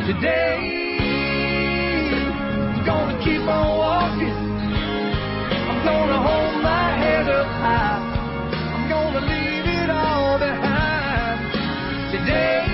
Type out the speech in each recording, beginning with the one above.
Today, I'm gonna keep on walking. I'm gonna hold my head up high. I'm gonna leave it all behind. Today,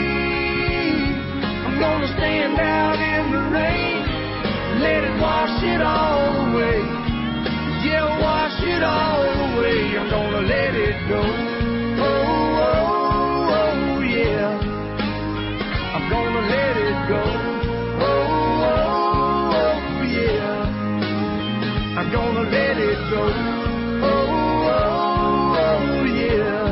I'm gonna stand out in the rain. Let it wash it all away. Yeah, wash it all away. I'm gonna let it go. Oh, oh, oh, yeah. I'm gonna let it go. Oh, oh, oh, yeah. I'm gonna let it go. Oh, oh, oh, yeah.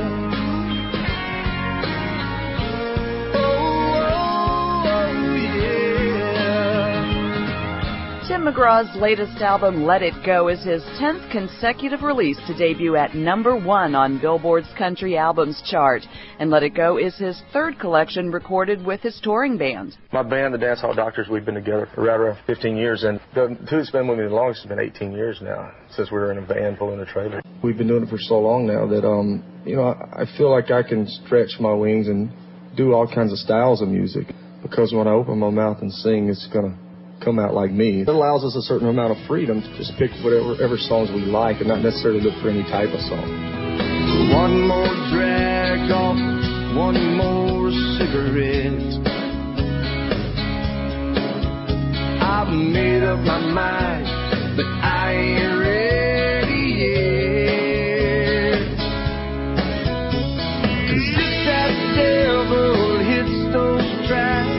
Tim McGraw's latest album, Let It Go, is his 10th consecutive release to debut at #1 on Billboard's Country Albums chart. And Let It Go is his third collection recorded with his touring band. My band, the Dance Hall Doctors, we've been together for right around 15 years, and the two that's been with me the longest has been 18 years now, since we were in a van pulling a trailer. We've been doing it for so long now that, I feel like I can stretch my wings and do all kinds of styles of music, because when I open my mouth and sing, it's going to come out like me. It allows us a certain amount of freedom to just pick whatever songs we like and not necessarily look for any type of song. One more drag off, one more cigarette. I've made up my mind, but I ain't ready yet. 'Cause if that devil hits those tracks,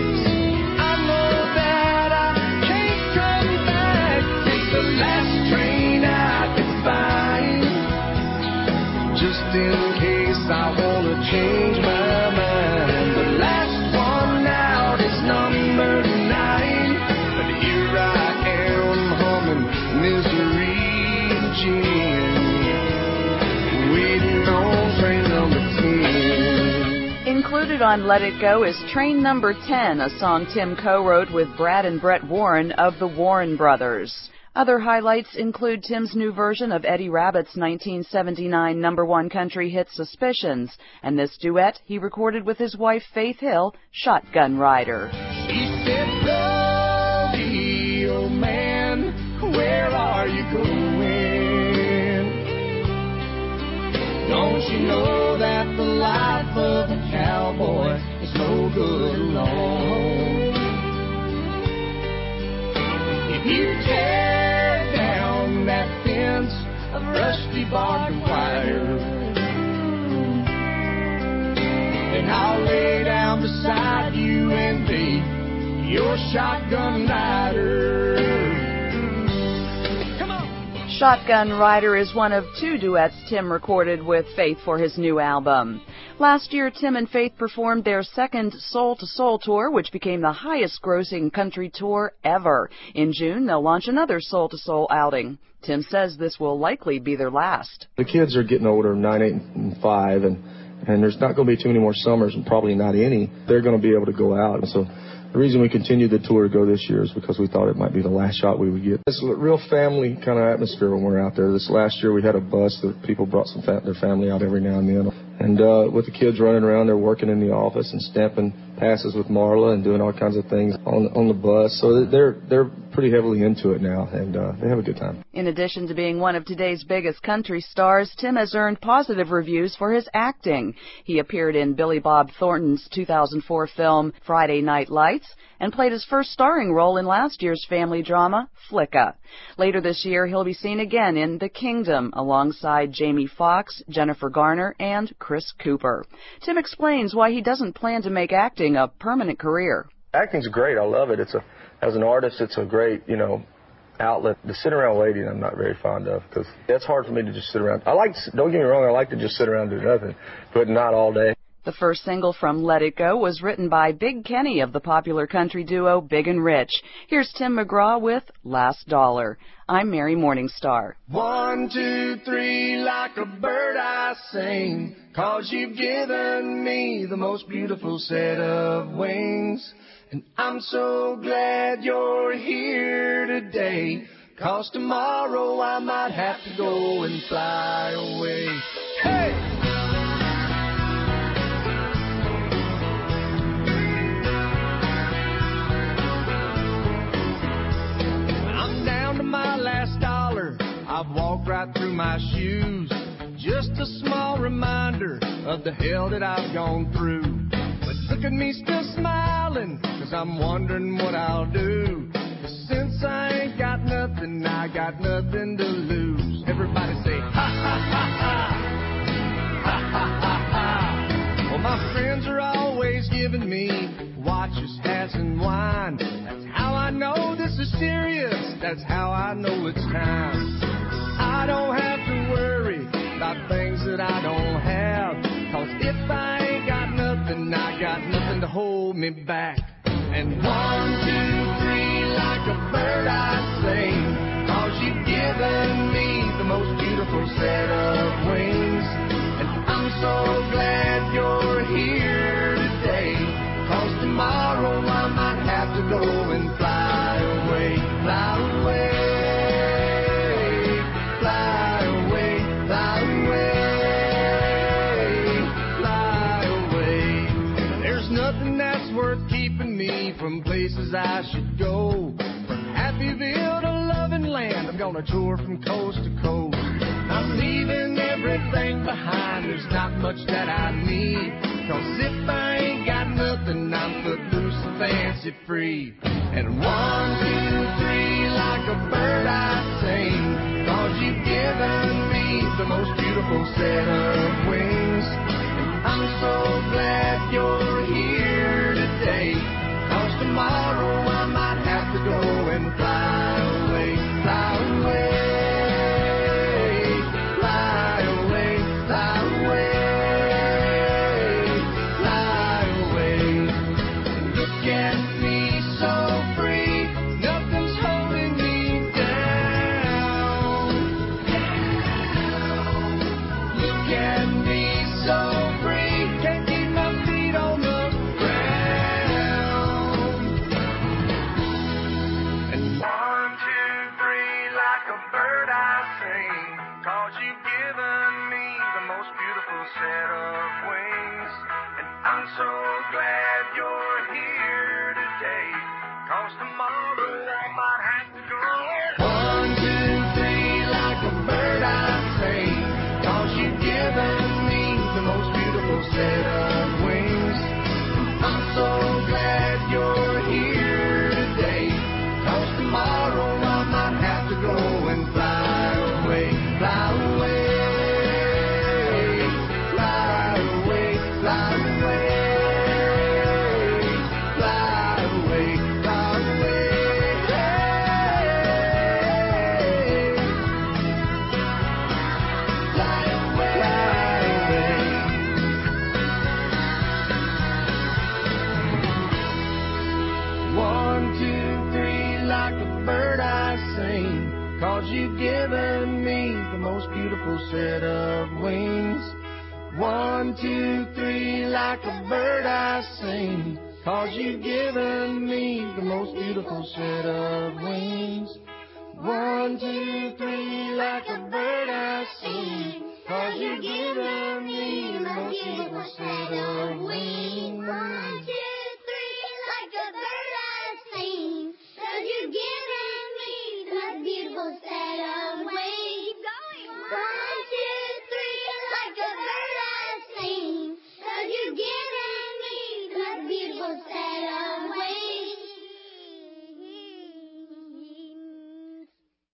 in case I wanna change my mind. The last one out is number 9, but here I am humming Misery and Gin, waiting on train number 10. Included on Let It Go is Train Number 10, a song Tim co-wrote with Brad and Brett Warren of the Warren Brothers. Other highlights include Tim's new version of Eddie Rabbitt's 1979 #1 country hit Suspicions, and this duet he recorded with his wife Faith Hill, Shotgun Rider. She said, "Brody, old man, where are you going? Don't you know that the life of a cowboy is no good alone? If you tear down that fence of rusty barbed wire, then I'll lay down beside you and be your shotgun rider." Come on! Shotgun Rider is one of 2 duets Tim recorded with Faith for his new album. Last year, Tim and Faith performed their second Soul to Soul tour, which became the highest-grossing country tour ever. In June, they'll launch another Soul to Soul outing. Tim says this will likely be their last. The kids are getting older, 9, 8, and 5, and there's not going to be too many more summers, and probably not any. They're going to be able to go out. And so the reason we continued the tour to go this year is because we thought it might be the last shot we would get. It's a real family kind of atmosphere when we're out there. This last year we had a bus that people brought their family out every now and then. And with the kids running around, they're working in the office and stamping passes with Marla and doing all kinds of things on the bus. So they're pretty heavily into it now, and they have a good time. In addition to being one of today's biggest country stars, Tim has earned positive reviews for his acting. He appeared in Billy Bob Thornton's 2004 film Friday Night Lights and played his first starring role in last year's family drama, Flicka. Later this year, he'll be seen again in The Kingdom alongside Jamie Foxx, Jennifer Garner, and Chris Cooper. Tim explains why he doesn't plan to make acting a permanent career. Acting's great. I love it. As an artist, it's a great, outlet. The sit around waiting I'm not very fond of, because it's hard for me to just sit around. Don't get me wrong, I like to just sit around and do nothing, but not all day. The first single from Let It Go was written by Big Kenny of the popular country duo Big and Rich. Here's Tim McGraw with Last Dollar. I'm Mary Morningstar. 1, 2, 3, like a bird I sing, 'cause you've given me the most beautiful set of wings. And I'm so glad you're here today, 'cause tomorrow I might have to go and fly away. Hey! I've walked right through my shoes. Just a small reminder of the hell that I've gone through. But look at me still smiling, 'cause I'm wondering what I'll do. 'Cause since I ain't got nothing, I got nothing to lose. Everybody say, ha, ha, ha, ha. Ha, ha, ha, ha. Well, my friends are always giving me watches, hats, and wine. That's how I know this is serious. That's how I know it's time. I don't have to worry about things that I don't have. 'Cause if I ain't got nothing, I got nothing to hold me back. And 1, 2, 3, like a bird I sing. 'Cause you've given me the most beautiful set of wings. And I'm so glad you're here today. 'Cause tomorrow I might have to go and fly away, fly away, fly away, fly away, fly away. There's nothing that's worth keeping me from places I should go. From Happyville to Loving Land, I'm gonna tour from coast to coast. I'm leaving everything behind, there's not much that I need. 'Cause if I ain't got nothing, I'm footloose and fancy free. And 1, 2, 3, like a bird I sing. 'Cause you've given me the most beautiful set of wings. And I'm so glad you're here today. 'Cause tomorrow I might have to go and fly away, fly away, fly away, fly away. Look at me so free, nothing's holding me down. Look at me so free, can't keep my feet on the ground. And 1, 2, 3, like a bird I sing. 'Cause you've given me the most beautiful set of wings. And I'm so glad you're here today. 'Cause tomorrow I might have to go. 1, 2, 3, like a bird I sing. 'Cause you've given me the most beautiful set of wings. I'm so glad you're here today. 'Cause tomorrow I might have to go and fly away, fly away, fly away, fly away, fly away, fly away, fly away, fly away. 1, 2, 3, like a bird I sing. 'Cause you've given me the most beautiful set of wings. 1, 2, 3, like a bird I sing. 'Cause you've given me the most beautiful set of wings. 1, 2, 3, like a bird I sing. 'Cause you've given me the most beautiful set of wings. 1, 2, 3, like a bird I sing. 'Cause you've given me the most beautiful set of wings. 1, 2, 3, like a bird I sing. 'Cause you've given me the most beautiful set